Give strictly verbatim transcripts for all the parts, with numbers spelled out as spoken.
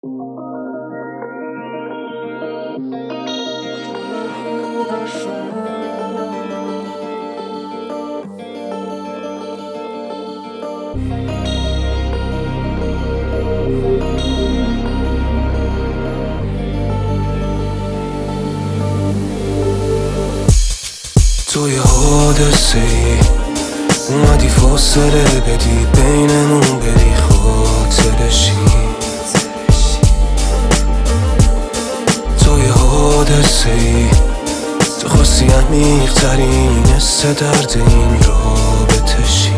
تو یه حادثه ای اومدی فاصله بدی بینمون بری خاطرشی. تو یه حادثه ای تو خواستی عمیق ترین حس درد این رابطه شی.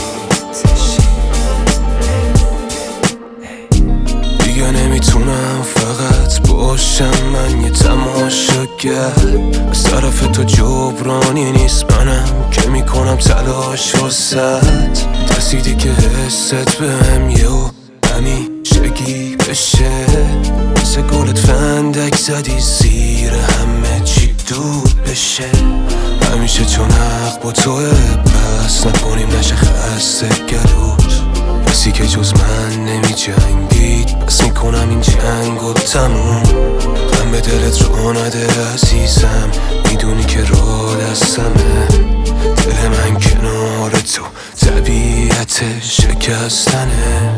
دیگه نمیتونم فقط باشم من یه تماشاگر، از طرف تو جبرانی نیست منم که میکنم تلاش واسد. ترسیدی که حست بهم یهو همیشگی بشه، مثل گلت فندک زدی زیر همه چی دود بشه. همیشه چون حق با توه پس نکنیم نشه خسته گلوت. کسی که جز من نمی جنگید پس میکنم این جنگو تموم. غم به دلت رو نده عزیزم، میدونی که راه دستمه. دل من کنار تو طبیعت شکستنه.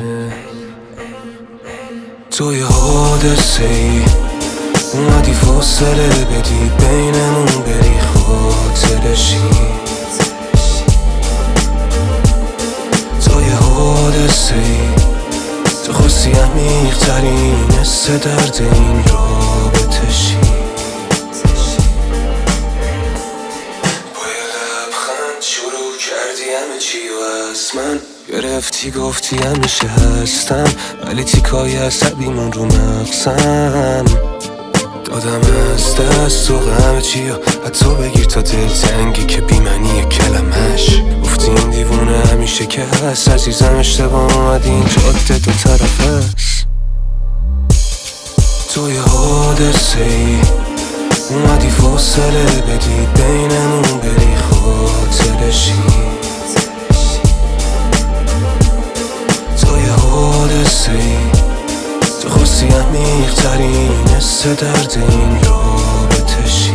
تو یه حادثه ای اومدی فاصله بدی بینمون بری خاطرشی. تو یه حادثه ای تو خواستی عمیق ترین حس درد این رابطه شی. با یه لبخند شروع کردی همه چی و از من گرفتی گفتی همیشه هستم، ولی تیکای عصبیمون رو مغزم دادم از دست و همه چی و حتی بگیر تا دلتنگی که بیمنی کلمش. گفتی این دیوونه همیشه که هست عزیزم، اشتباه اومدی این جاده دو طرف هست. تو یه حادثه ای اومدی فاصله بدی بینمون بری خاطرشی. تو یه حادثه ای تو خواستی عمیق ترین حس درد این رابطه شی.